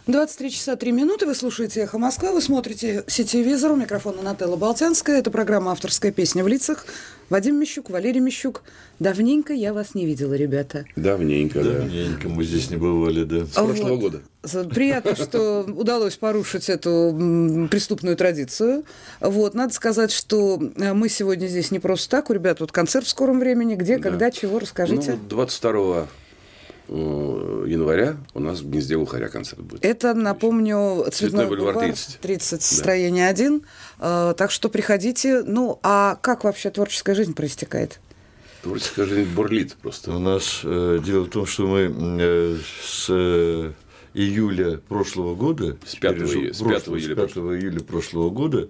23 часа 3 минуты. Вы слушаете «Эхо Москвы», вы смотрите «Сетевизор». У микрофона Нателла Болтянская. Это программа «Авторская песня в лицах». Вадим Мищук, Валерий Мищук. Давненько я вас не видела, ребята. Давненько, да. Давненько мы здесь не бывали, да. С прошлого года. Приятно, что удалось порушить эту преступную традицию. Надо сказать, что мы сегодня здесь не просто так. У ребят вот концерт в скором времени. Где, когда, чего, расскажите. 22 января у нас в «Гнезде Глухаря» концерт будет. Это, напомню, Цветной бульвар 30 Да. строение 1. Так что приходите. А как вообще творческая жизнь проистекает? Творческая жизнь бурлит просто. У нас дело в том, что мы с июля прошлого года, с 5 июля прошлого года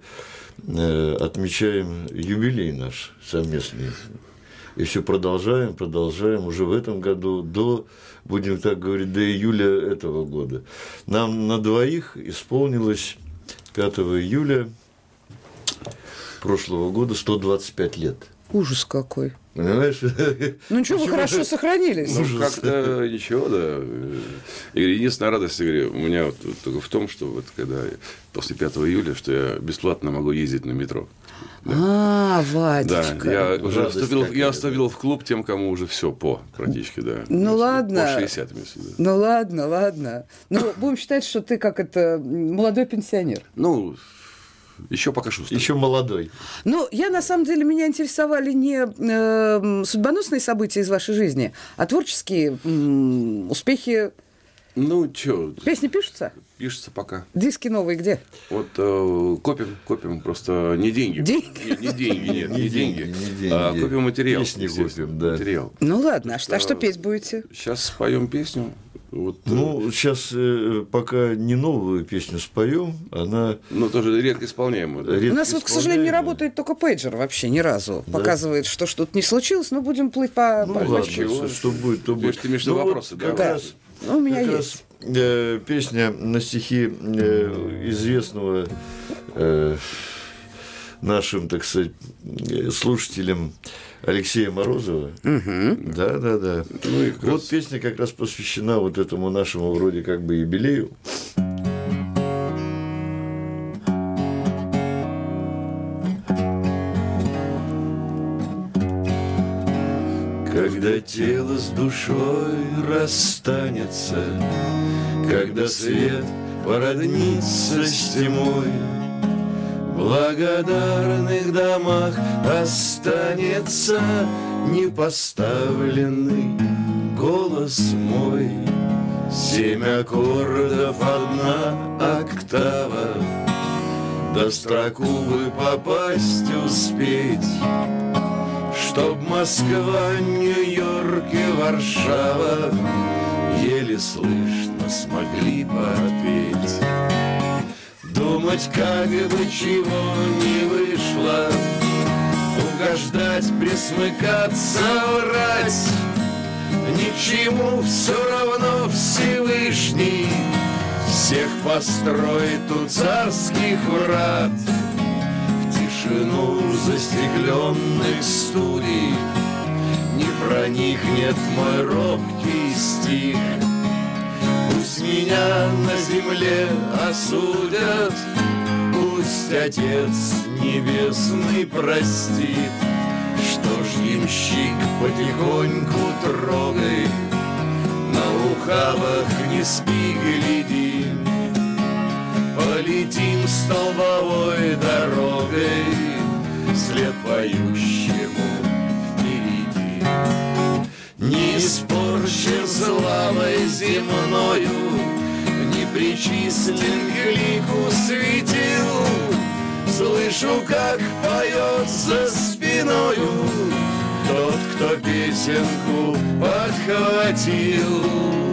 отмечаем юбилей наш совместный. И все продолжаем уже в этом году, будем так говорить, до июля этого года. Нам на двоих исполнилось 5 июля прошлого года 125 лет. Ужас какой. Понимаешь? Ничего, вы хорошо сохранились. Как-то ничего, да. И единственная радость, я говорю, у меня вот только в том, что когда после 5 июля, что я бесплатно могу ездить на метро. Да. Вадечка. Да, я уже вступил в клуб тем, кому уже все практически, да. Ладно. По 60 месяцев. Да. Ладно. Будем считать, что ты молодой пенсионер. Еще пока шустрый. Еще молодой. Я, на самом деле, меня интересовали не судьбоносные события из вашей жизни, а творческие успехи. Песни пишутся? Пишется пока. Диски новые где? Копим просто не деньги. Не деньги. А копим материал. Песни копим, да. Материал. Ладно, а что петь будете? Сейчас споем песню. Сейчас пока не новую песню споем, она... тоже редко исполняемую. Да? У нас, к сожалению, не работает только пейджер вообще ни разу. Да. Показывает, что что-то не случилось, но будем плыть по... ладно, что будет, то будет. Ты имеешь вопросы, да? Да. У меня есть. Песня на стихи известного нашим, так сказать, слушателям Алексея Морозова. Угу. Да. Песня как раз посвящена этому нашему вроде как бы юбилею. Когда тело с душой расстанется, когда свет породнится с тьмой, в благодарных домах останется непоставленный голос мой. 7 аккордов, 1 октава, да в строку бы попасть успеть, чтоб Москва, Нью-Йорк и Варшава еле слышно смогли подпеть. Думать, как бы чего не вышло, угождать, присмыкаться, врать, ничему все равно Всевышний всех построит у царских врат. В тишину застекленных студий не проникнет мой робкий стих. Пусть меня на земле осудят, пусть Отец Небесный простит. Что ж, ямщик, потихоньку трогай, на ухабах не спи, гляди. Полетим столбовой дорогой вслед поющему впереди. Не испорчен славой земною, не причислен к лику светил. Слышу, как поет за спиною тот, кто песенку подхватил.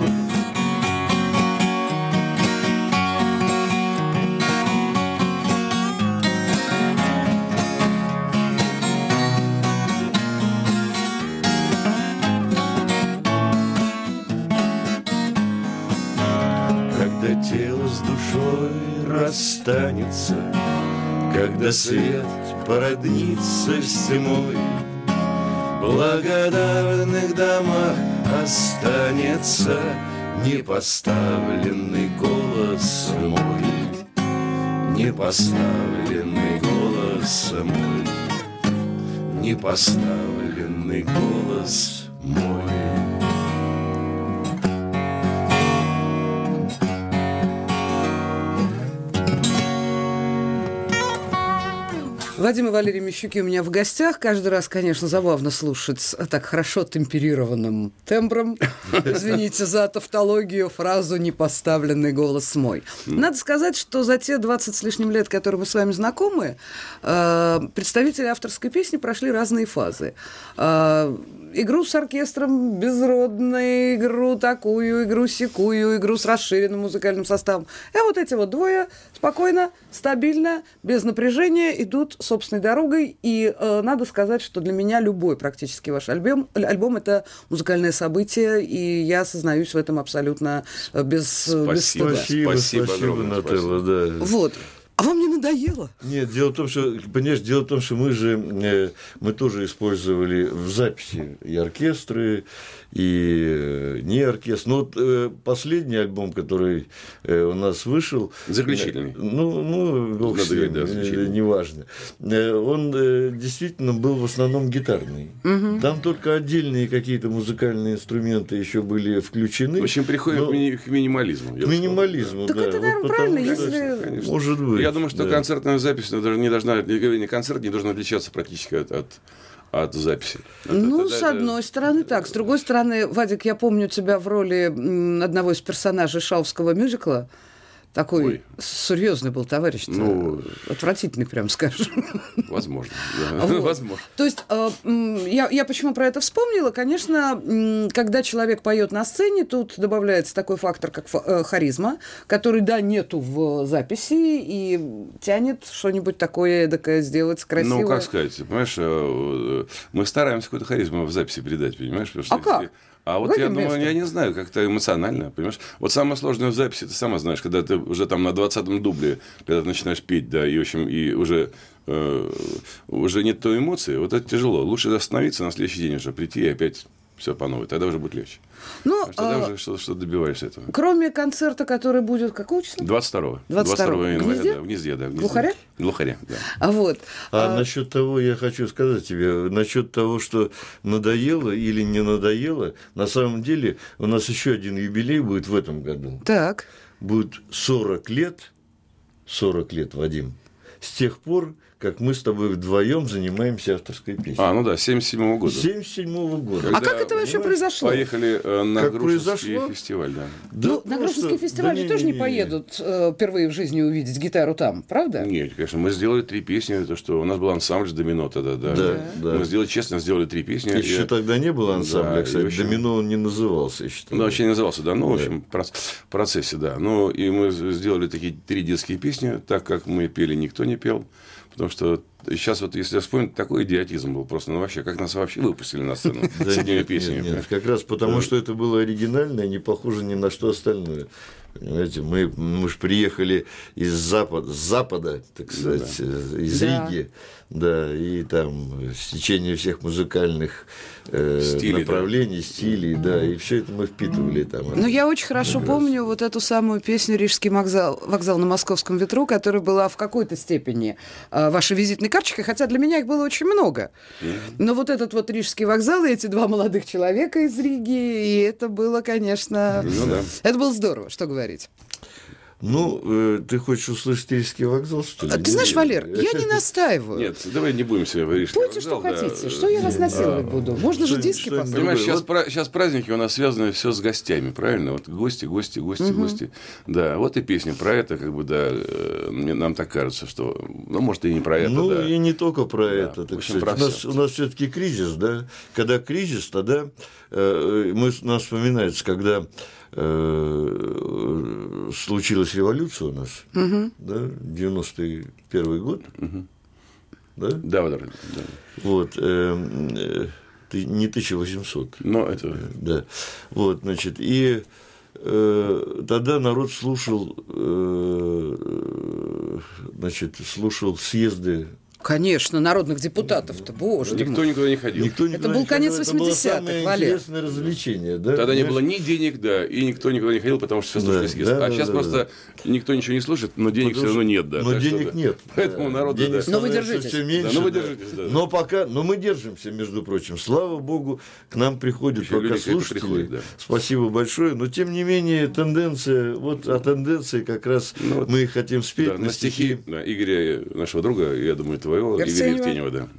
Когда тело с душой расстанется, когда свет породнится с тьмой, в благодарных домах останется непоставленный голос голос мой, непоставленный голос мой, непоставленный голос мой. Вадим и Валерий Мещуки у меня в гостях. Каждый раз, конечно, забавно слушать так хорошо темперированным тембром. Извините за тавтологию, фразу «непоставленный голос мой». Надо сказать, что за те 20 с лишним лет, которые мы с вами знакомы, представители авторской песни прошли разные фазы. Игру с оркестром безродной, игру такую, игру сякую, игру с расширенным музыкальным составом. И вот эти вот двое спокойно, стабильно, без напряжения идут собственной дорогой. И надо сказать, что для меня любой практически ваш альбом это музыкальное событие, и я осознаюсь в этом абсолютно без стыда. Спасибо, Нателла, да. Вот. А вам не надоело? Нет, дело в том, что мы тоже использовали в записи и оркестры, и не оркестр. Но вот последний альбом, который у нас вышел... Заключительный. Бог с ним, неважно. Он действительно был в основном гитарный. Угу. Там только отдельные какие-то музыкальные инструменты еще были включены. В общем, приходим к минимализму. К минимализму, да. Так это, наверное, правильно, если... Конечно. Может быть. Я думаю, что концертная запись концерт не должен отличаться практически от записи. С одной стороны так. С другой стороны, Вадик, я помню тебя в роли одного из персонажей шаувского мюзикла. Такой серьезный был товарищ, отвратительный, прям скажем. Возможно. Вот. Возможно. То есть я почему про это вспомнила? Конечно, когда человек поет на сцене, тут добавляется такой фактор, как харизма, который, нету в записи и тянет что-нибудь такое эдакое сделать красивое. Как сказать, понимаешь, мы стараемся какую-то харизму в записи передать, понимаешь? Как? А вот я думаю, я не знаю, как-то эмоционально, понимаешь? Вот самое сложное в записи, ты сама знаешь, когда ты уже там на 20-м дубле, когда ты начинаешь петь, и, в общем, и уже нет той эмоции, вот это тяжело. Лучше остановиться, на следующий день уже прийти и опять все по новой, тогда уже будет легче. Тогда уже что-то добиваешься этого. Кроме концерта, который будет какого числа? 22 В января. Гнезде? В Гнезде, да. Глухаря, да. Насчет того, я хочу сказать тебе, насчет того, что надоело или не надоело, на самом деле у нас еще один юбилей будет в этом году. Так. Будет 40 лет, Вадим, с тех пор, как мы с тобой вдвоем занимаемся авторской песней. 77-го года. 77-го года. Когда, как это вообще произошло? Поехали на Грушинский фестиваль, да. На Грушинский фестиваль же тоже не поедут впервые в жизни увидеть гитару там, правда? Нет, конечно. Мы сделали 3 песни. То, что у нас был ансамбль «Домино» тогда, да. Мы сделали 3 песни. Еще тогда не было ансамбля, кстати. «Домино» он не назывался, я считаю. Вообще не назывался, да. В общем, в процессе, да. И мы сделали такие 3 детские песни, так как мы пели, никто не пел. Потому что сейчас, вот если вспомнить, такой идиотизм был просто. Вообще, как нас вообще выпустили на сцену с этими песнями? Нет, как раз потому, что это было оригинально и не похоже ни на что остальное. Понимаете, мы же приехали с запада, так сказать, из Риги, и там стечение всех музыкальных направлений, стилей, и все это мы впитывали там. Я очень хорошо помню вот эту самую песню «Рижский вокзал на Московском ветру», которая была в какой-то степени вашей визитной карточкой, хотя для меня их было очень много. Но вот этот вот Рижский вокзал и эти 2 молодых человека из Риги, и это было, конечно, это было здорово, что говорить. Ты хочешь услышать Рижский вокзал, что ли? Ты знаешь, Валер, я не настаиваю. Нет, давай не будем себе в Рижский вокзал. Пойте, что хотите. Что я вас насиловать буду? Можно же диски поставить. Понимаешь, сейчас праздники у нас связаны все с гостями, правильно? Вот гости. Да, вот и песня про это, нам так кажется, что... может, и не про это, и не только про это. Так сказать. У нас все-таки кризис, да? Когда кризис, тогда нас вспоминается, когда случилась революция у нас, 91 год, да? Да. Вот, не 1800. Но это... Да, вот, значит, и тогда народ слушал съезды Конечно, народных депутатов-то, боже мой. Никто никуда не ходил. Это был конец 80-х, Валер. Валер. Интересное развлечение, да? Тогда не было ни денег, да, и никто никуда не ходил, потому что все слушали съезд. А сейчас просто никто ничего не слушает, но денег все равно нет, да. Но денег нет. Поэтому народу, денег да. Но вы держитесь. все меньше, Да, но вы держитесь, да. Но пока, но мы держимся, между прочим. Слава богу, к нам приходят Еще пока люди к этому слушатели. приходят, да. Спасибо большое. Но тем не менее, тенденция, вот о тенденции как раз мы и хотим спеть Да, на стихи Игоря, нашего друга, я думаю, твоего, Игоря Евтеньева, да.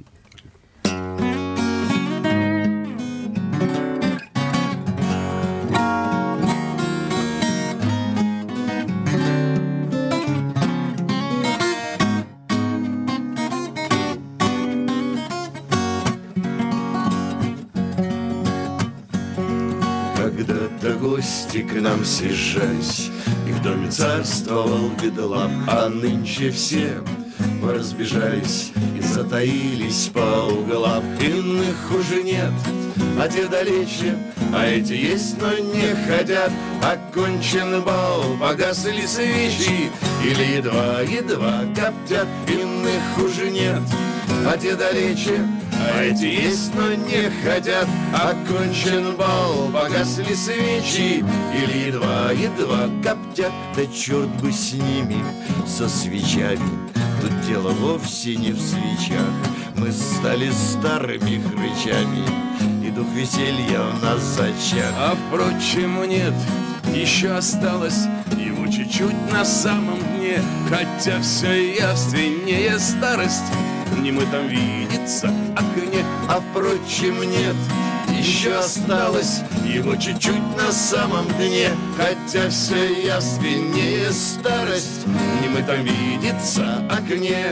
Когда-то гости к нам съезжались, и в доме царствовал бедлам, а нынче все поразбежались и затаились по углам. Иных уже нет, а те далече, а эти есть, но не хотят. Окончен бал, погасли свечи, или едва коптят. Иных уже нет, а те далече, а эти есть, но не хотят. Окончен бал, погасли свечи, или едва коптят. Да черт бы с ними, со свечами. Тут дело вовсе не в свечах. Мы стали старыми хрычами, и дух веселья в нас зачат. А впрочем, нет, еще осталось его чуть-чуть на самом дне. Хотя все явственнее старость немытом видится окне. А впрочем, нет, еще осталось его чуть-чуть на самом дне. Хотя все явственнее старость немытом видится окне.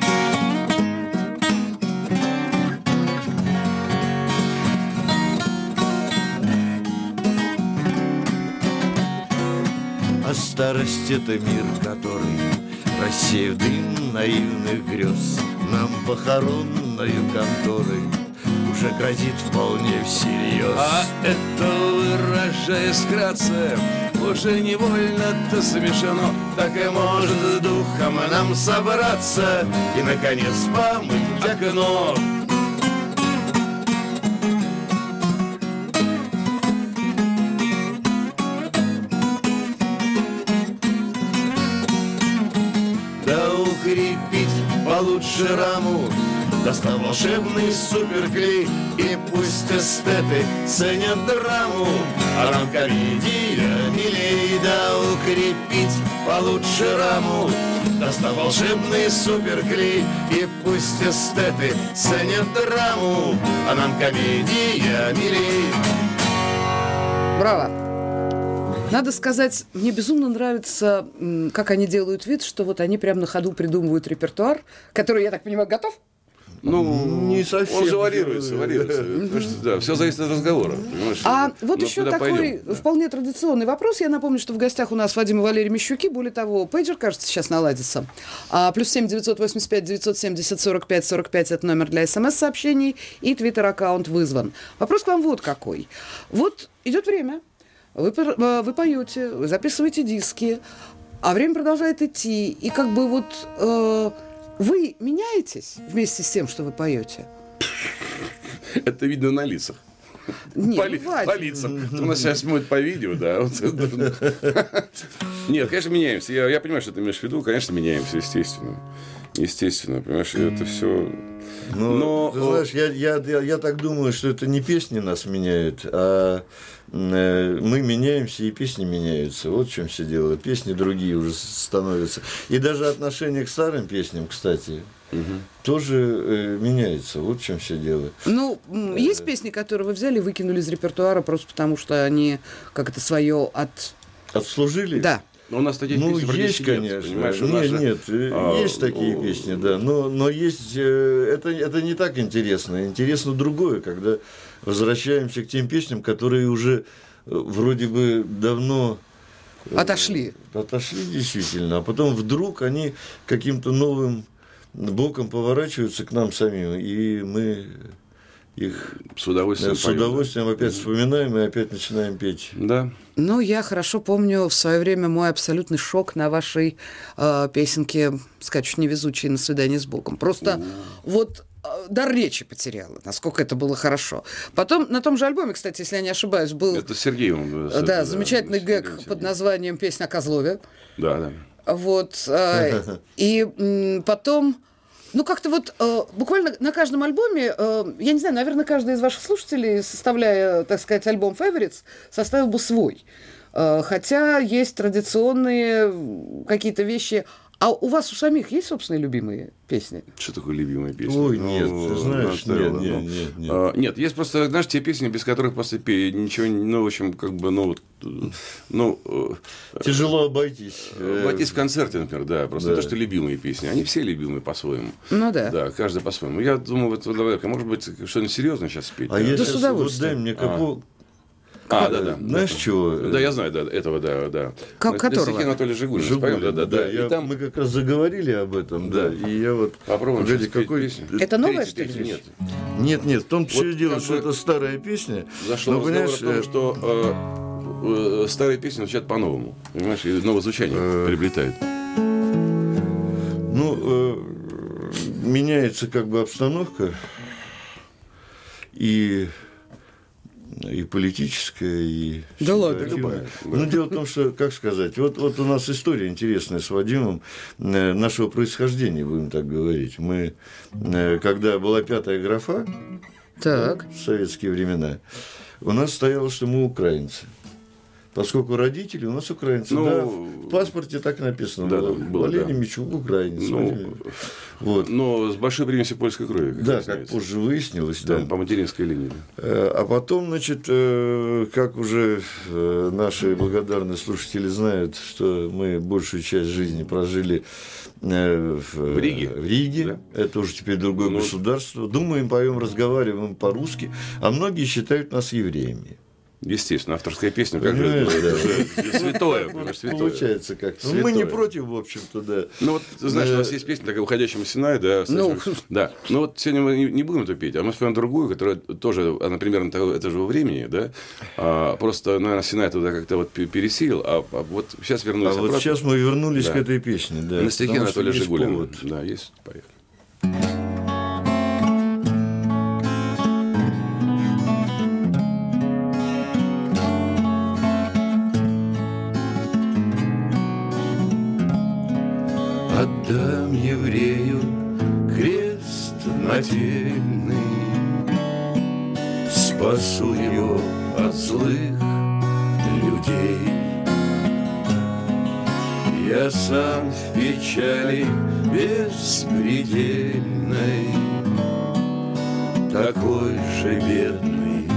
А старость — это мир, который, рассеяв дым наивных грез, нам похоронною конторой уже грозит вполне всерьез. А это, выражаясь вкратце, уже невольно-то смешано. Так и может духом нам собраться и, наконец, помыть окно. Да укрепить получше раму, достав волшебный суперклей, и пусть эстеты ценят драму, а нам комедия милей. Да укрепить получше раму, достав волшебный суперклей, и пусть эстеты ценят драму, а нам комедия милей. Браво. Надо сказать, мне безумно нравится, как они делают вид, что вот они прямо на ходу придумывают репертуар, который, я так понимаю, готов? Ну, не совсем. Он же варьируется. Потому что, да, все зависит от разговора. Понимаешь? А вот Но еще куда такой пойдем, да. вполне традиционный вопрос. Я напомню, что в гостях у нас Вадим и Валерий Мещуки. Более того, пейджер, кажется, сейчас наладится. +7 985 970 45 45 – это номер для СМС-сообщений. И твиттер-аккаунт вызван. Вопрос к вам вот какой. Вот идет время. Вы поете, вы записываете диски, а время продолжает идти. И как бы вот вы меняетесь вместе с тем, что вы поете? Это видно на лицах. Нет, По лицам. У нас сейчас смотрят по видео, да. Нет, конечно, меняемся. Я понимаю, что ты имеешь в виду. Конечно, меняемся, естественно. Естественно, понимаешь, это все... Но ты знаешь, я так думаю, что это не песни нас меняют, а мы меняемся, и песни меняются. Вот в чем все дело. Песни другие уже становятся. И даже отношение к старым песням, кстати, тоже меняется. Вот в чем все дело. Ну, есть песни, которые вы взяли и выкинули из репертуара просто потому, что они как-то свое Отслужили? Да. Но у нас таких Ну, песен есть, практически конечно. нет, понимаешь? Есть такие песни, да. Но есть... Это не так интересно. Интересно другое, когда возвращаемся к тем песням, которые уже вроде бы давно... Отошли. Отошли, действительно. А потом вдруг они каким-то новым боком поворачиваются к нам самим, и мы их с удовольствием опять вспоминаем и опять начинаем петь. Да. Ну, я хорошо помню в свое время мой абсолютный шок на вашей песенке «Скачут невезучие на свидание с Богом». Просто вот дар речи потеряла, насколько это было хорошо. Потом на том же альбоме, кстати, если я не ошибаюсь, был... Это Сергеем. Да, замечательный гэг под названием «Песня о Козлове». Да. Вот. И потом... Ну, как-то вот буквально на каждом альбоме, я не знаю, наверное, каждый из ваших слушателей, составляя, так сказать, альбом Favorites, составил бы свой. Хотя есть традиционные какие-то вещи. А у вас у самих есть собственные любимые песни? Что такое любимые песни? Ой, нет, ты знаешь, нет. Нет, есть просто, знаешь, те песни, без которых просто ничего, ну, в общем, как бы, тяжело обойтись. Обойтись в концерте, например, да, просто то, что любимые песни. Они все любимые по-своему. Ну да. Да, каждый по-своему. Я думаю, вот, может быть, что-нибудь серьезное сейчас спеть. А я сейчас, вот дай мне да. Знаешь, чего? Да, я знаю, да, этого, да. Которого? Анатолий Жигулин. Да. Там... Мы как раз заговорили об этом, да. И я вот... Попробуем сейчас какой песню. Это новая, что ли? Нет. Нет, в том-то все дело, что это старая песня. Зашло разговор о том, что старые песни звучат по-новому. Понимаешь, и новое звучание приобретают. Ну, меняется как бы обстановка и политическая, и... Да ладно. Ну, дело в том, что, как сказать, вот у нас история интересная с Вадимом нашего происхождения, будем так говорить. Мы, когда была 5-я графа, так. в советские времена, у нас стояло, что мы украинцы. Поскольку родители у нас украинцы, в паспорте так и написано. Валерий Мичук, украинец. Но с большой примесью польской крови. Как позже выяснилось. Да, по материнской линии. А потом, значит, как уже наши благодарные слушатели знают, что мы большую часть жизни прожили в Риге. Да? Это уже теперь другое государство. Думаем, поем, разговариваем по-русски. А многие считают нас евреями. Естественно, авторская песня, как же, святое. Получается как-то. Мы не против, в общем-то, да. Ну, вот, ты знаешь, у нас есть песня такая «Уходящему Синай», да. Да. Ну, вот сегодня мы не будем это петь, а мы споем другую, которая тоже, она примерно этого времени, да. Просто, наверное, Синай туда как-то вот пересилил, а вот сейчас вернулись обратно. А вот сейчас мы вернулись к этой песне, да. На стихе Анатолия Жигулина. Да, есть, поехали. Отдам еврею крест нательный, спасу его от злых людей. Я сам в печали беспредельной, такой же бедный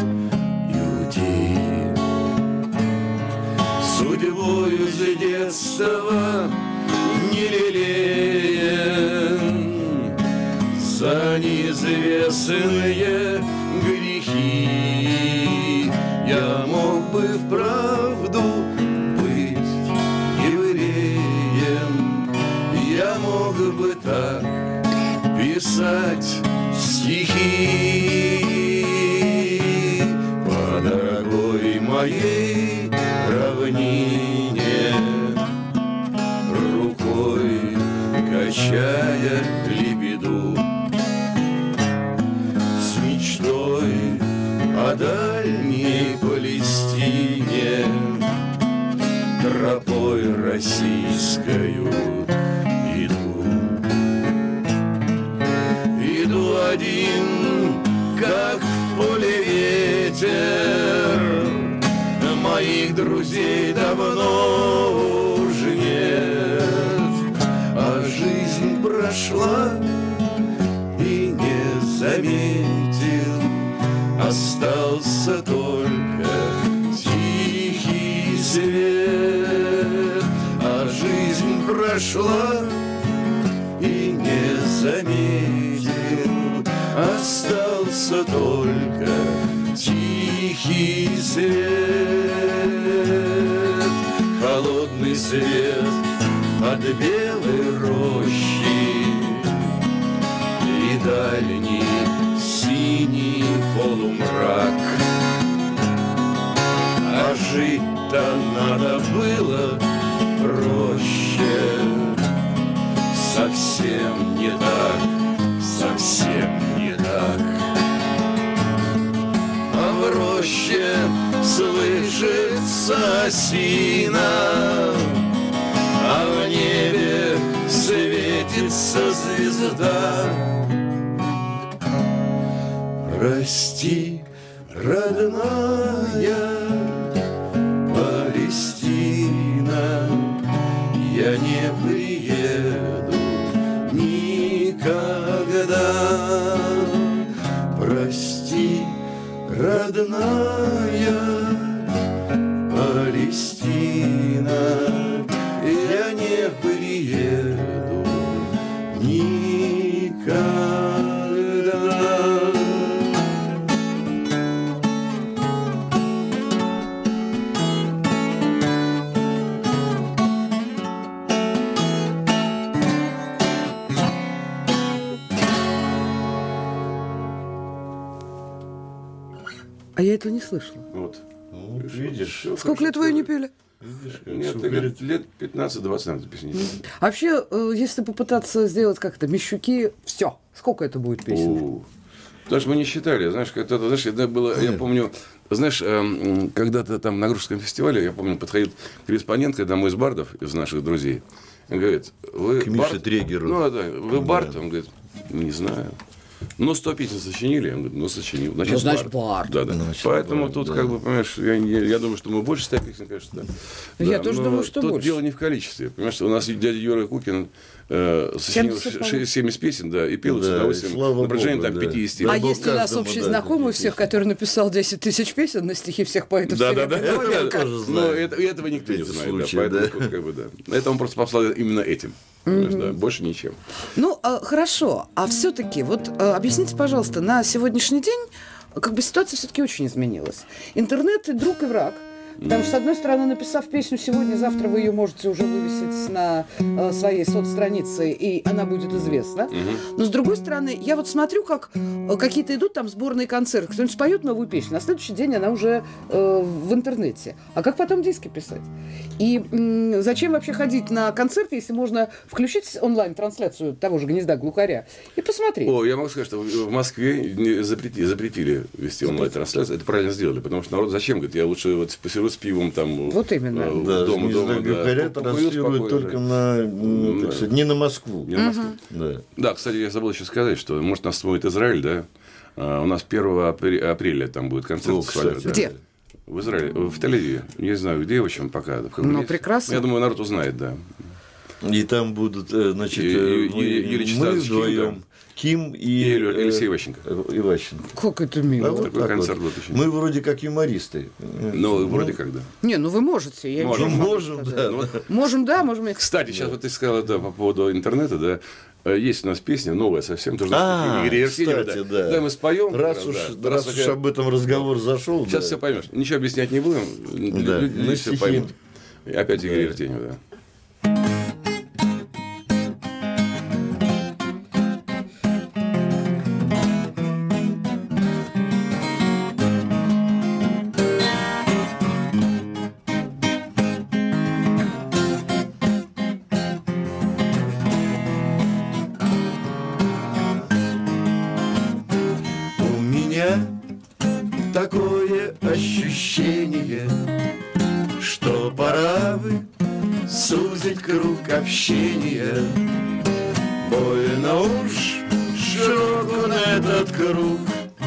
иудей. Судьбою с детства не лелеен за неизвестные грехи. Я мог бы вправду быть евреем, я мог бы так писать стихи по дорогой моей равнине, качая лебеду, с мечтой о дальней Палестине, тропой российскою иду. Иду один, как в поле ветер, моих друзей давно уже нет, а жизнь прошла и не заметил, остался только тихий свет. А жизнь прошла и не заметил, остался только тихий свет. Холодный свет от белой рощи и дальний синий равнине полумрак. А жить-то надо было проще. Совсем не так, совсем не так. А в роще слышится осина, а в небе светится звезда. Прости, родная Палестина, я не приеду никогда. Прости, родная Палестина, я не приеду никогда. А я этого не слышала. Вот. Ну, видишь. Сколько лет вы ее не пели? Нет, лет 15-20, наверное, песни. А вообще, если попытаться сделать как-то Мещуки, все. Сколько это будет песен? Потому что мы не считали, знаешь, как-то, знаешь, это было, я помню, знаешь, когда-то там на Грузском фестивале, я помню, подходит корреспондент, одному из бардов, из наших друзей, он говорит, вы к Мише Трегеру. Ну, да, вы бард? Он говорит, не знаю. Ну, 100 песен сочинили? Он говорит, ну, сочинил. Значит, бард. Да, да. Значит, поэтому бард, тут, да. как бы, понимаешь, я думаю, что мы больше 100 песен, конечно, да. Я Да, тоже но думаю, что тут больше. дело не в количестве. Понимаешь, у нас дядя Юра Кукин сочинил 70 песен, да, и пел их с Да, удовольствием слава на протяжении Богу, там да. 50 Да. А лет. был есть у нас каждому, общий да, знакомый у такие всех, который написал 10 тысяч песен на стихи всех поэтов. Да. Серебряного века. Но этого никто не Эти знает, случаи, да, поэтому да. тут как бы, да. Это он просто послал именно этим. Понимаешь, да, больше ничем. Ну, хорошо. А все-таки, вот объясните, пожалуйста, на сегодняшний день как бы ситуация все-таки очень изменилась. Интернет и друг, и враг. Потому что, с одной стороны, написав песню сегодня, завтра вы ее можете уже вывесить на своей соцстранице, и она будет известна. Но, с другой стороны, я вот смотрю, как какие-то идут там сборные концерты, кто-нибудь споет новую песню, на следующий день она уже в интернете. А как потом диски писать? И зачем вообще ходить на концерт, если можно включить онлайн-трансляцию того же «Гнезда глухаря» и посмотреть? О, я могу сказать, что в Москве запретили вести онлайн-трансляцию. Это правильно сделали, потому что народ зачем? Говорит, я лучше вот посижу с пивом там Вот именно. Да, дома, глухаря транслируют только на, так сказать, не на Москву. Не на Москву. Да. Да, кстати, я забыл еще сказать, что, может, нас смотрит Израиль, да? У нас 1 апреля там будет концерт. О, кстати. Да. Где? В Израиле, в Тель-Авиве. Не знаю, где, в общем, пока. Ну, прекрасно. Я думаю, народ узнает, да. И там будут, значит, Юлия мы Читанович, вдвоем, Ким и Алексей Иващенко. Иващенко. Как это мило. А вот Такой так концерт вот. будет очень. Мы вроде как юмористы. Ну, вроде как, да. Не, ну вы можете. Я Можем. ничего не могу Можем, сказать. да. Ну, вот, Можем, да, можем. кстати, сейчас вот ты сказал это по поводу интернета, да. Есть у нас песня новая совсем, тоже Игоря Евсеева, кстати, да. Да, мы споем. Раз уж об этом разговор зашел. Сейчас все поймешь. Ничего объяснять не будем. Да. Люди все стихи. поймут. И опять Игорь Евсеева, да. У меня такое ощущение, что пора бы сузить круг общения. Больно уж широк он этот круг,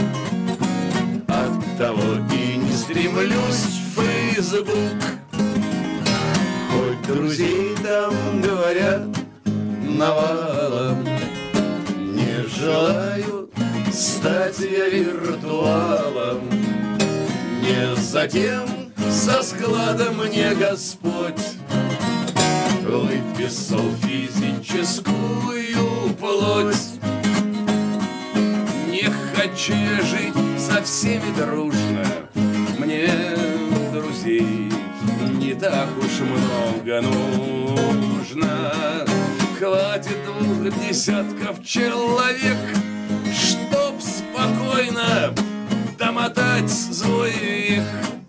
оттого и не стремлюсь в Фейсбук. Хоть друзей там говорят навалом, не желаю стать я виртуалом. Не затем со склада мне Господь выписал физическую плоть. Не хочу я жить со всеми дружно, мне друзей не так уж много нужно. Хватит 2 десятков человек, чтоб спокойно спокойно домотать свой век.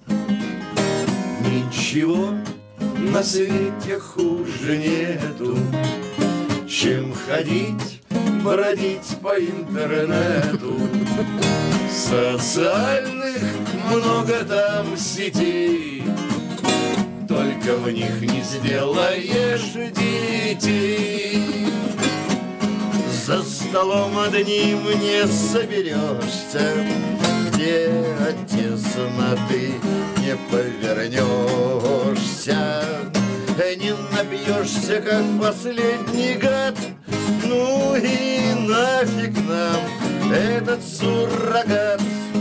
Ничего на свете хуже нету, чем ходить, бродить по интернету. Социальных много там сетей, только в них не сделаешь детей. За столом одним не соберешься, где от тесноты не повернешься. Не напьешься, как последний гад. Ну и нафиг нам этот суррогат.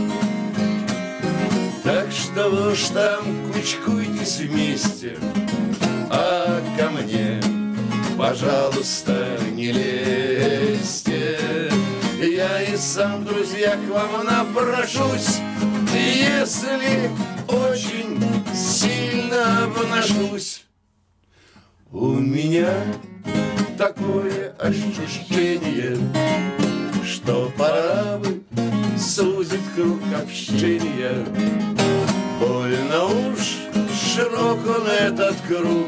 Так что вы уж там кучкуйтесь вместе, а ко мне, пожалуйста, не лезьте. Я и сам, друзья, к вам напрошусь, если очень сильно обнажусь. У меня такое ощущение, что пора бы сузить круг общения. Больно уж широк он этот круг,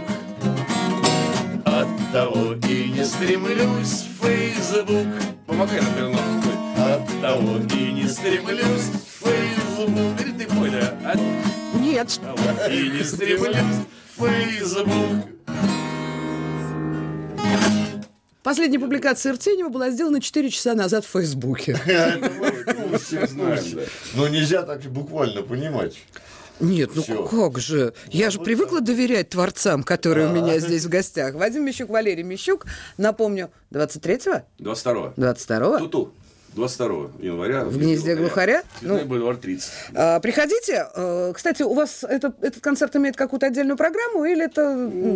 оттого и не стремлюсь в Facebook. Помогай, например, оттого и не стремлюсь в Facebook. Или ты понял? Нет. Оттого и не стремлюсь в Facebook. Последняя публикация Иртенева была сделана 4 часа назад в Фейсбуке. Мы все знаем, да. Но нельзя так буквально понимать. Нет, ну Всё. как же? Я же привыкла доверять творцам, которые у меня здесь в гостях. Вадим Мищук, Валерий Мищук. Напомню, 23-го? 22-го. 22-го? Туту. 22 января. В гнезде глухаря? Цветной бульвар 30. Приходите. Кстати, у вас этот концерт имеет какую-то отдельную программу или это...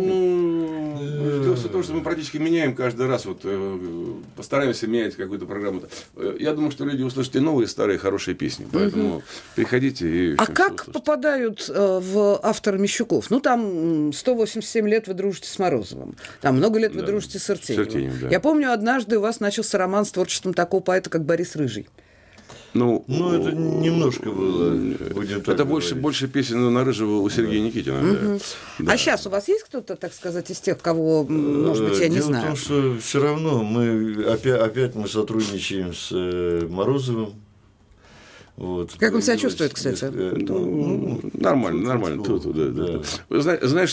Ну, то, что мы практически меняем каждый раз, вот постараемся менять какую-то программу. Я думаю, что люди услышат и новые, старые, хорошие песни. Поэтому приходите и... А как попадают в авторы Мищуков? Ну, там 187 лет вы дружите с Морозовым. Там много лет вы дружите с Иртеневым. Да. Я помню, однажды у вас начался роман с творчеством такого поэта, как Борис Рыжий. Ну, это немножко было. Будем так это говорить. больше песен на Рыжего у Сергея Никитина. Да. А сейчас у вас есть кто-то, так сказать, из тех, кого, может быть, я не Дело знаю? в том, что все равно мы опять мы сотрудничаем с Морозовым. Вот. Как он себя чувствует, кстати? Нормально. Да. Знаешь,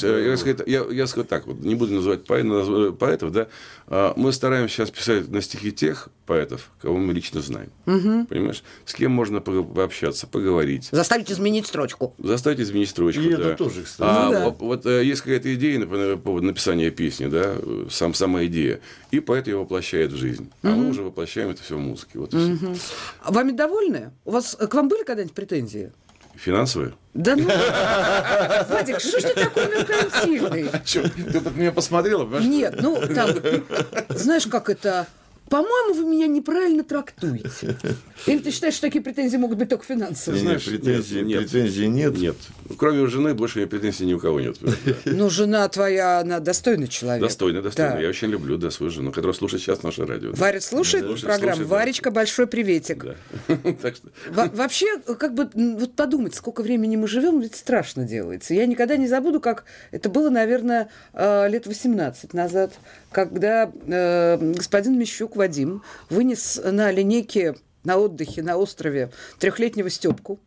я скажу так, вот, не буду называть поэтов, да, мы стараемся сейчас писать на стихи тех поэтов, кого мы лично знаем. Понимаешь? С кем можно пообщаться, поговорить. Заставить изменить строчку. Заставить изменить строчку, И да. это тоже, кстати. Вот есть какая-то идея, например, по поводу написания песни, да, сама идея, и поэт ее воплощает в жизнь. А мы уже воплощаем это все в музыке. Вот и всё. Вами довольны? К вам были когда-нибудь претензии? Финансовые? Да ну, Вадик, что ж ты такой меркантильный? Ты под меня посмотрела, понимаешь? Нет, ну там, знаешь, как это... По-моему, вы меня неправильно трактуете. Или ты считаешь, что такие претензии могут быть только финансовые? Нет, претензий нет. Нет. Кроме жены, больше претензий ни у кого нет. Ну, жена твоя, она достойный человек. Достойно. Да. Я очень люблю, да, свою жену, которая слушает сейчас наше радио. Варя слушает программу? Слушает, Варечка, большой приветик. Да. Так что... Вообще, как бы, вот подумать, сколько времени мы живем, ведь страшно делается. Я никогда не забуду, как это было, наверное, лет 18 назад, когда господин Мищук Вадим вынес на линейке на отдыхе на острове 3-летнего Степку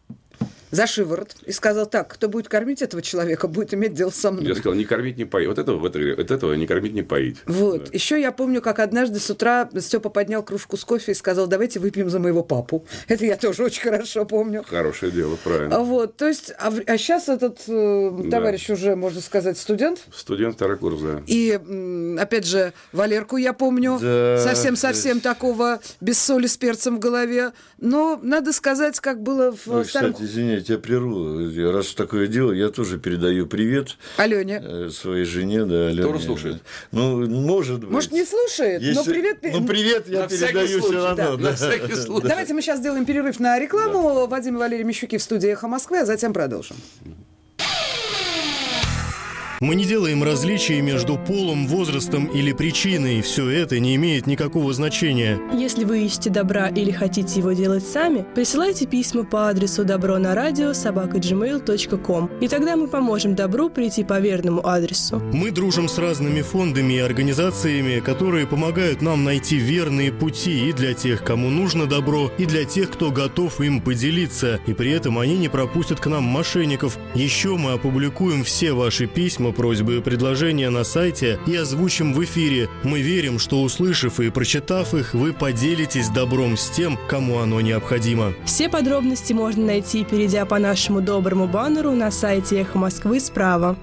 за шиворот и сказал: так, кто будет кормить этого человека, будет иметь дело со мной. Я сказал, не кормить, не поить. Вот этого не кормить, не поить. Вот. Да. Еще я помню, как однажды с утра Степа поднял кружку с кофе и сказал: давайте выпьем за моего папу. Это я тоже очень хорошо помню. Хорошее дело, правильно. Вот, то есть, а сейчас этот товарищ уже, можно сказать, студент. Студент, второй курс, да. И, опять же, Валерку я помню, Да, совсем такого, без соли с перцем в голове. Но, надо сказать, как было в Ой, старом... кстати, извини, я тебя прерву. Раз такое дело, я тоже передаю привет Алене. своей жене, да, Алене. Тоже слушает? Ну, может быть. Может, не слушает, но Если- привет... Ну, привет я На всякий передаю случай, все равно. да, Да. на всякий случай. Давайте мы сейчас сделаем перерыв на рекламу. Вадим и Валерий Мищуки в студии «Эхо Москвы», а затем продолжим. Мы не делаем различий между полом, возрастом или причиной. Все это не имеет никакого значения. Если вы ищете добра или хотите его делать сами, присылайте письма по адресу добронарадио@gmail.com, и тогда мы поможем добру прийти по верному адресу. Мы дружим с разными фондами и организациями, которые помогают нам найти верные пути и для тех, кому нужно добро, и для тех, кто готов им поделиться, и при этом они не пропустят к нам мошенников. Еще мы опубликуем все ваши письма, просьбы и предложения на сайте и озвучим в эфире. Мы верим, что, услышав и прочитав их, вы поделитесь добром с тем, кому оно необходимо. Все подробности можно найти, перейдя по нашему доброму баннеру на сайте «Эхо Москвы» справа.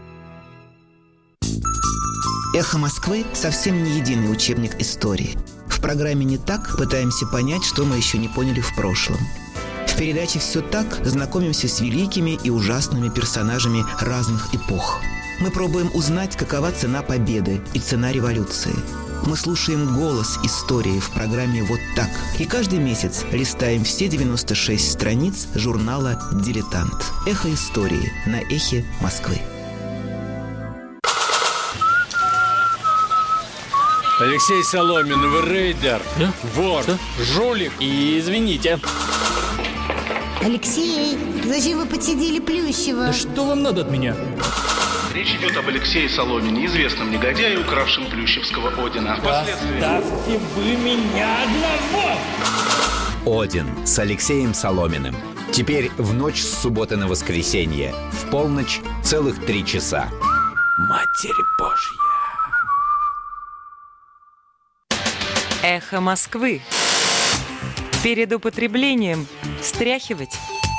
«Эхо Москвы» совсем не единый учебник истории. В программе «Не так» пытаемся понять, что мы еще не поняли в прошлом. В передаче «Все так» знакомимся с великими и ужасными персонажами разных эпох. Мы пробуем узнать, какова цена победы и цена революции. Мы слушаем голос истории в программе «Вот так». И каждый месяц листаем все 96 страниц журнала «Дилетант». «Эхо истории» на «Эхе Москвы». Алексей Соломин, вы рейдер, да? Вор, да? Жулик и извините. Алексей, зачем вы подсидели Плющева? Да что вам надо от меня? Речь идет об Алексее Соломине, известном негодяе, укравшем Плющевского Одина. Оставьте вы меня одного! Один с Алексеем Соломиным. Теперь в ночь с субботы на воскресенье. В полночь целых 3 часа. Матерь Божья! Эхо Москвы. Перед употреблением стряхивать.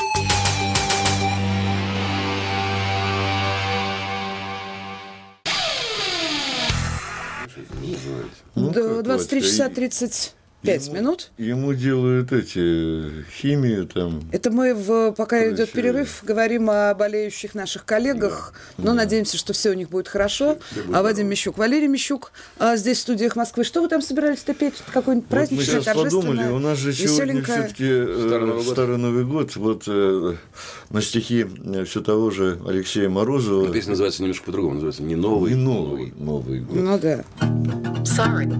До 23 часа 35 минут. Ему делают химию там. Это мы, пока идет перерыв, говорим о болеющих наших коллегах. Да. Но надеемся, что все у них будет хорошо. Вадим Мищук, Валерий Мищук. Здесь в студиях Москвы. Что вы там собирались-то петь? Какой-нибудь праздничный, мы сейчас подумали, у нас же сегодня все-таки Старый Новый год. Вот на стихи все того же Алексея Морозова. Но песня называется немножко по-другому. Называется «Не новый». Не новый год. Ну да. Sorry.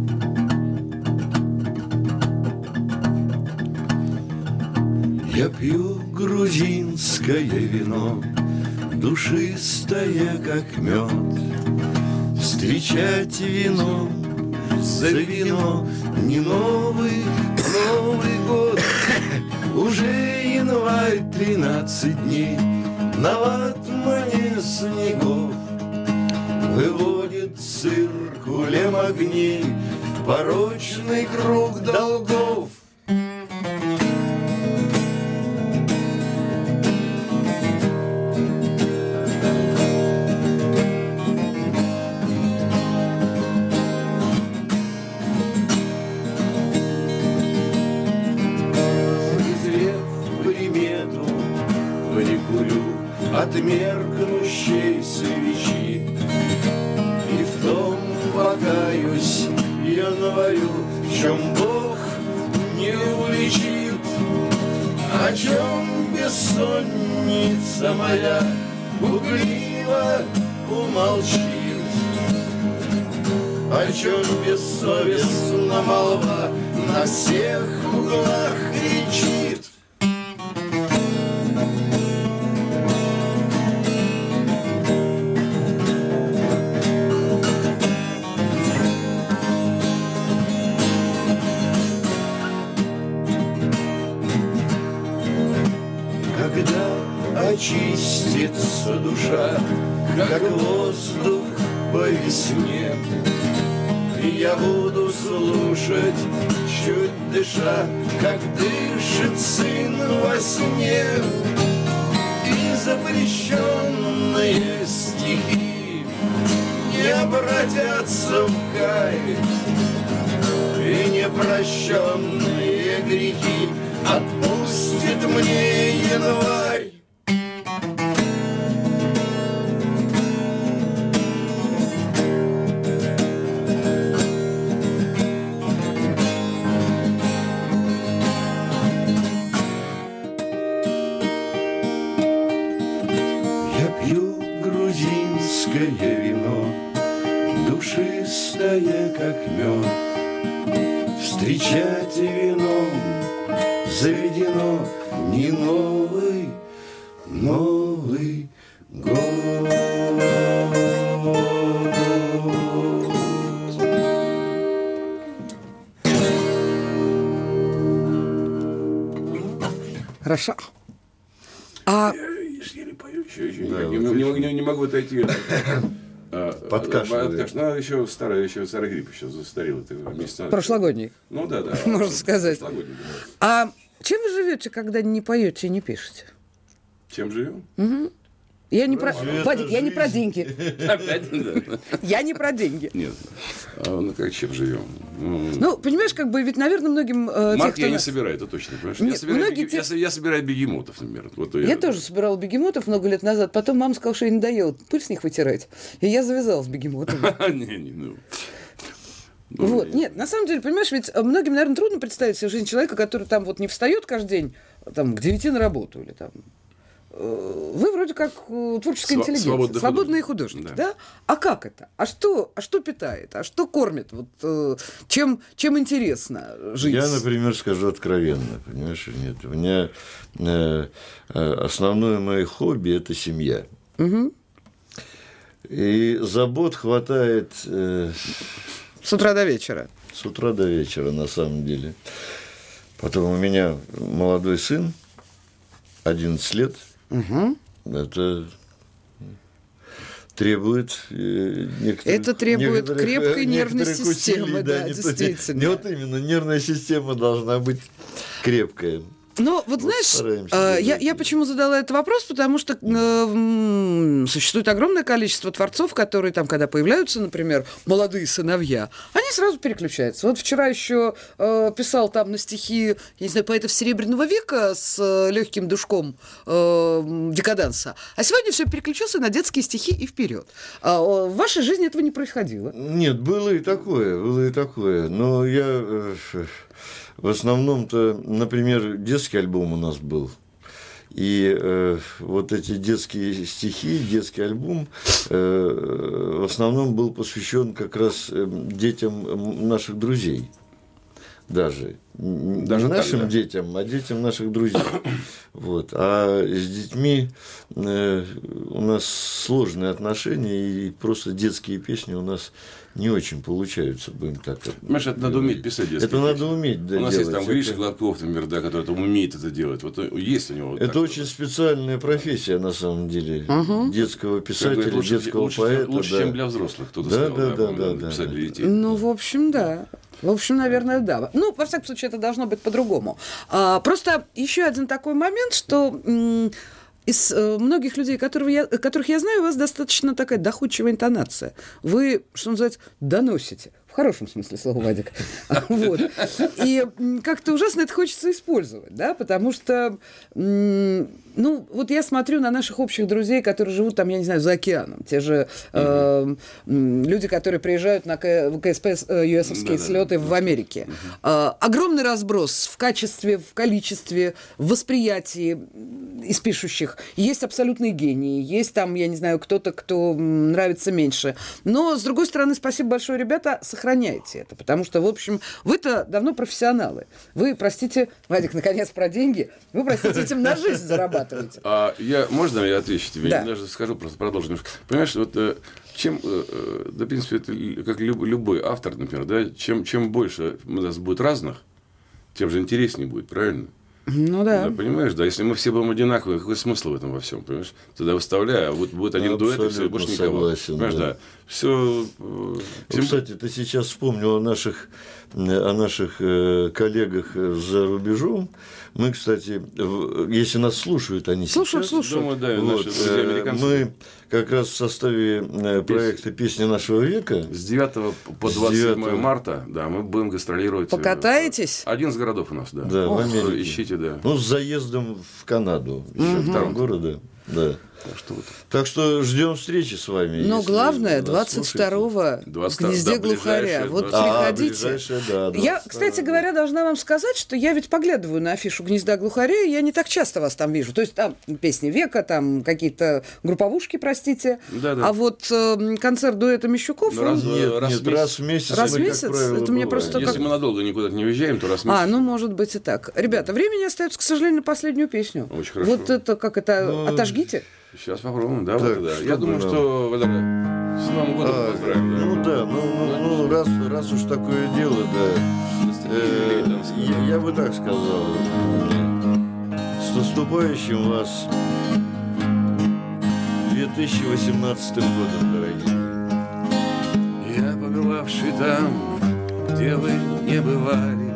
Я пью грузинское вино, душистое, как мед. Встречать вино за вино не Новый год. Уже январь, 13 дней на ватмане снегов. Выводит циркулем огней порочный круг долгов. От меркнущей свечи, и в том покаюсь январю, в чем Бог не уличит, о чем бессонница моя пугливо умолчит, о чем бессовестна молва на всех углах кричит. Очистится душа, как воздух по весне, и я буду слушать, чуть дыша, как дышит сын во сне. И запрещенные стихи не обратятся в кайф, и непрощенные грехи отпустит мне январь. Я пью грузинское вино, чистое, как мед. Встречать вином заведено не Новый год. Хорошо. Я еле пою, не могу отойти. Подкашливает. Еще старый грипп, еще застарелый. Прошлогодний. Ну да. Можно сказать. А чем вы живете, когда не поете и не пишете? Чем живем? Угу. Вадик, я не про деньги. Я не про деньги. Нет. Как чем живем? Ну, понимаешь, как бы, ведь, наверное, многим... Марк я не собираю, это точно. Я собираю бегемотов, например. Я тоже собирала бегемотов много лет назад. Потом мама сказала, что я надоела пыль с них вытирать. И я завязала с бегемотами. Вот. Нет, на самом деле, понимаешь, ведь многим, наверное, трудно представить себе жизнь человека, который там вот не встает каждый день там, к 9 на работу или там... Вы вроде как творческая интеллигенция, свободные художники, да? А как это? А что питает? А что кормит? Вот, чем интересно жить? Я, например, скажу откровенно, понимаешь, нет. У меня основное мое хобби – это семья. Угу. И забот хватает… С утра до вечера. С утра до вечера, на самом деле. Потом у меня молодой сын, 11 лет. Угу. Это требует крепкой нервной системы, да, действительно. Вот именно, нервная система должна быть крепкая. Ну, вот знаешь, я почему задала этот вопрос, потому что существует огромное количество творцов, которые там, когда появляются, например, молодые сыновья, они сразу переключаются. Вот вчера еще писал там на стихи, я не знаю, поэтов Серебряного века с легким душком декаданса, а сегодня все переключился на детские стихи и вперед. В вашей жизни этого не происходило? Нет, было и такое, но я... В основном-то, например, детский альбом у нас был. И вот эти детские стихи, детский альбом в основном был посвящен как раз детям наших друзей. Даже не нашим детям, а детям наших друзей. Вот. А с детьми у нас сложные отношения, и просто детские песни у нас не очень получаются, будем так. Понимаешь, это надо уметь писать детские песни. Это надо уметь, да, у нас делать. Есть там Гриша Гладков, например, да, который там умеет это делать. Вот есть у него. Это очень специальная профессия, на самом деле. Детского писателя, детского поэта. Лучше, чем для взрослых, кто-то сказал. Да. Писать для детей. Ну, в общем, да. В общем, наверное, да. Ну, во всяком случае, это должно быть по-другому. Просто еще один такой момент, что из многих людей, которых я знаю, у вас достаточно такая доходчивая интонация. Вы, что называется, доносите. В хорошем смысле слова, Вадик. Вот. И как-то ужасно это хочется использовать, да, потому что, ну, вот я смотрю на наших общих друзей, которые живут там, я не знаю, за океаном. Те же люди, которые приезжают на КСП ЮСовские слеты в Америке. Огромный разброс в качестве, в количестве, в восприятии из пишущих. Есть абсолютные гении, есть там, я не знаю, кто-то, кто нравится меньше. Но, с другой стороны, спасибо большое, ребята, сохраняйте это, потому что, в общем, вы-то давно профессионалы. Вы, простите, Вадик, наконец, про деньги, вы, простите, этим на жизнь зарабатываете. Можно я отвечу тебе? Да. Я даже скажу, просто продолжу немножко. Понимаешь, вот чем, да, в принципе, это как любой автор, например, да, чем больше у нас будет разных, тем же интереснее будет, правильно? Ну да. Понимаешь, да, если мы все будем одинаковые, какой смысл в этом во всем, понимаешь? Тогда выставляя, а вот будет один дуэт, и все, больше никого. Согласен, понимаешь, да. Все. Кстати, ты сейчас вспомнил о наших коллегах за рубежом. Мы, кстати, если нас слушают, они слушаю. Думаю, да, вот, наши друзья американцы. Мы как раз в составе проекта «Песни нашего века» с 9 по 27 марта, да, мы будем гастролировать. Покатаетесь? 11 городов у нас, да. Да, в Америке. Ищите, да. Ну, с заездом в Канаду, еще в 2 города, да. Так что ждем встречи с вами. Но главное, 22-го в «Гнезде глухаря». Вот приходите. Я, кстати говоря, должна вам сказать, что я ведь поглядываю на афишу «Гнезда глухаря», и я не так часто вас там вижу. То есть там песни века, там какие-то групповушки, простите. А вот концерт дуэта Мещуков... Раз в месяц. Раз в месяц? Это мне просто Если мы надолго никуда не уезжаем, то раз в месяц. Ну, может быть, и так. Ребята, времени остается, к сожалению, на последнюю песню. Очень хорошо. Вот это, как это, отожгите. Сейчас попробуем, да, вот это. Я думаю, что с Новым годом поздравим. Раз уж такое дело, да. Я бы так сказал. С наступающим вас 2018 годом, дорогие. Я побывавший там, где вы не бывали,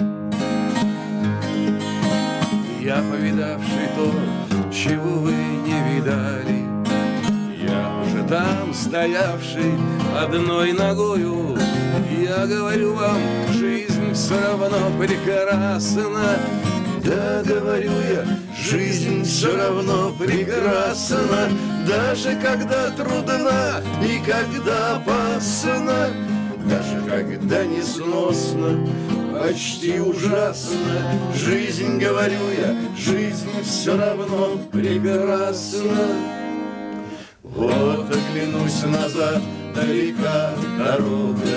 я повидавший то, чего вы не видали, я уже там стоявший одной ногою. Я говорю вам, жизнь все равно прекрасна. Да, говорю я, жизнь все равно прекрасна, даже когда трудна и когда опасна, даже когда несносно, почти ужасно. Жизнь, говорю я, жизнь все равно прекрасна. Вот оглянусь назад, далека дорога,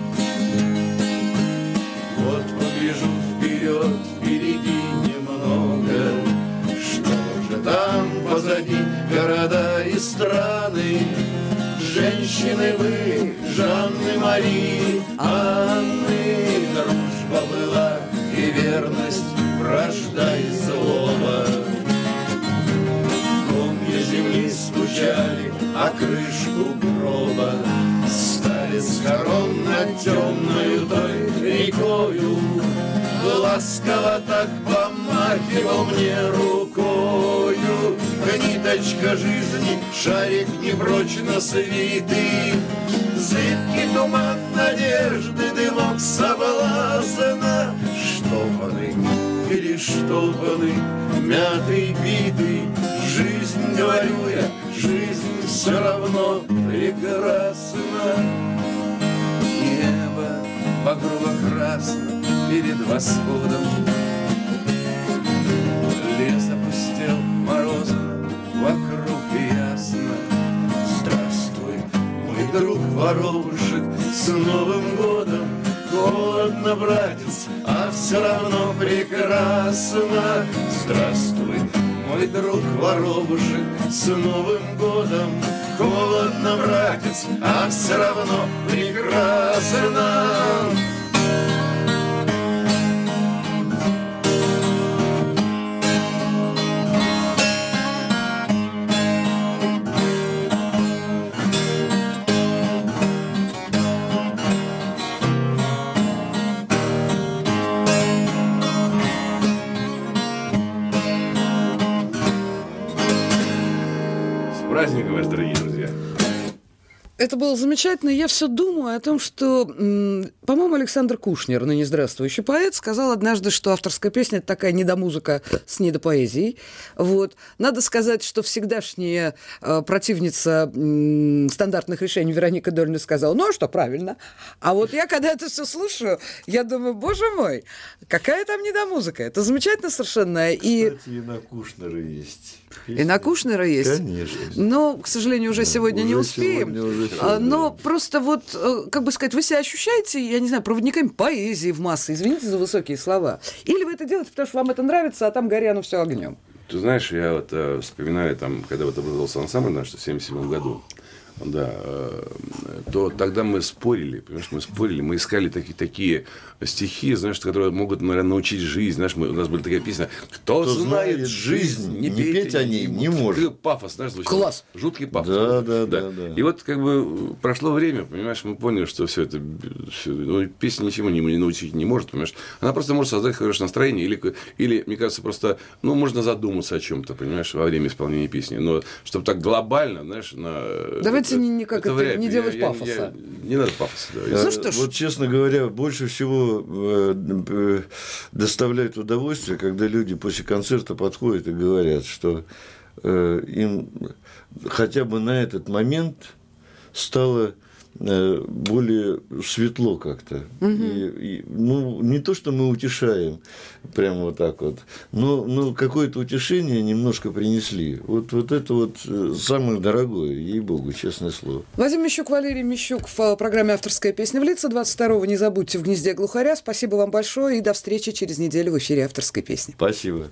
вот погляжу вперед, впереди немного. Что же там позади, города и страны, женщины вы, Жанны, Марии, Анны. Дружба была и верность, вражда и злоба. Комья земли стучали о крышку гроба, стали схорон над темною той рекою. Ласково так помахивал мне рукою. Ниточка жизни, шарик непрочно свитый, зыбкий туман надежды, дымок соблазна. Штопанный, перештопанный, мятый, битый, жизнь, говорю я, жизнь все равно прекрасна. Небо багрово-красно перед восходом, лес опустел морозно, вокруг ясно. Здравствуй, мой друг воробушек, с Новым годом. Холодно, братец, а все равно прекрасно. Здравствуй, мой друг воробушек, с Новым годом. Холодно, братец, а все равно прекрасно. Праздником вас, дорогие друзья. Это было замечательно. Я все думаю о том, что, по-моему, Александр Кушнер, ныне здравствующий поэт, сказал однажды, что авторская песня – это такая недомузыка с недопоэзией. Вот. Надо сказать, что всегдашняя противница стандартных решений Вероника Дольна сказала, ну, а что, правильно. А вот я, когда это все слушаю, я думаю, боже мой, какая там недомузыка. Это замечательно совершенно. Кстати, и на Кушнера есть. И на Кушнера есть? Конечно. Но, к сожалению, уже сегодня не успеем. Но просто вот, как бы сказать, вы себя ощущаете, я не знаю, проводниками поэзии в массы, извините за высокие слова. Или вы это делаете, потому что вам это нравится, а там гори оно все огнем? Ты знаешь, я вот вспоминаю, там, когда вот образовался ансамбль наш в 1977 году, да, то тогда мы спорили, понимаешь, мы искали такие стихи, знаешь, которые могут, наверное, научить жизнь. Знаешь, у нас была такая песня «Кто знает жизнь, не петь о ней не может». Пафос, знаешь, звучит. Класс. Жуткий пафос. Да. И вот как бы прошло время, понимаешь, мы поняли, что все это, песня ничему не научить не может, понимаешь. Она просто может создать хорошее настроение или, мне кажется, просто, можно задуматься о чем-то, понимаешь, во время исполнения песни. Но чтобы так глобально, знаешь, Давайте никак это не делать пафоса. Не надо пафоса. Да. Ну что ж. Вот, честно говоря, больше всего доставляет удовольствие, когда люди после концерта подходят и говорят, что им хотя бы на этот момент стало более светло как-то. Ну, не то, что мы утешаем, прямо вот так вот, но какое-то утешение немножко принесли. Вот это вот самое дорогое, ей-богу, честное слово. Вадим Мищук, Валерий Мищук в программе «Авторская песня в лица». 22-го не забудьте в «Гнезде глухаря». Спасибо вам большое и до встречи через неделю в эфире «Авторской песни». Спасибо.